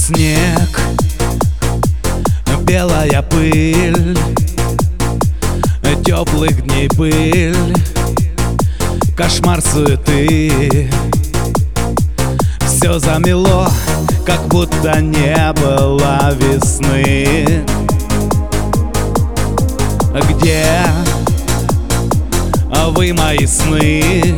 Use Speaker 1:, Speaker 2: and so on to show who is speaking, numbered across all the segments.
Speaker 1: Снег, белая пыль, теплых дней пыль, кошмар суеты. Все замело, как будто не было весны. Где вы, мои сны,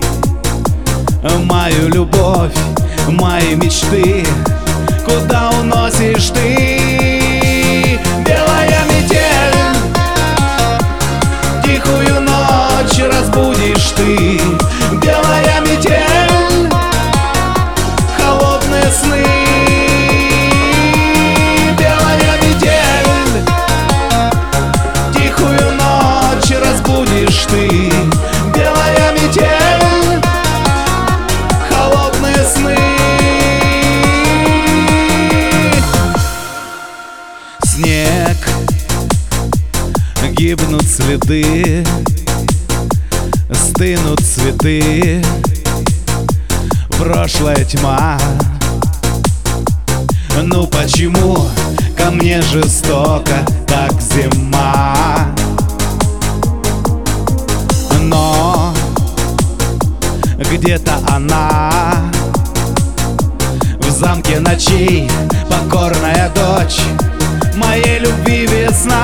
Speaker 1: мою любовь, мои мечты? Куда уносишь ты? Белая метель, тихую ночь разбудишь ты. Белая метель, холодные сны. Белая метель, тихую ночь разбудишь ты. Белая метель, холодные сны. Снег, гибнут следы, стынут цветы, прошлая тьма. Ну почему ко мне жестоко так зима? Но где-то она в замке ночей, покорная дочь моей любви весна.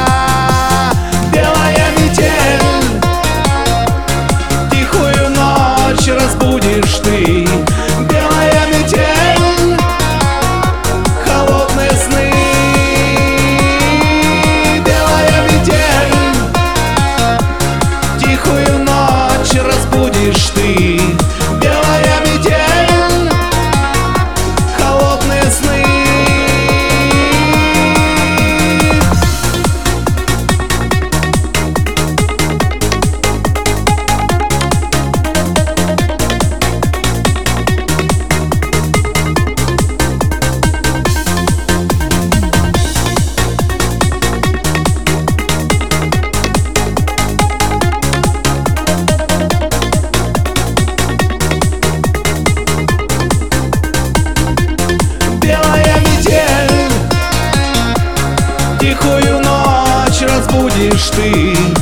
Speaker 1: Белая метель, тихую ночь разбудишь ты. Белая метель, холодные сны. Белая метель, тихую ночь разбудишь ты. Белая метель, холодные сны. Тихую ночь разбудишь ты.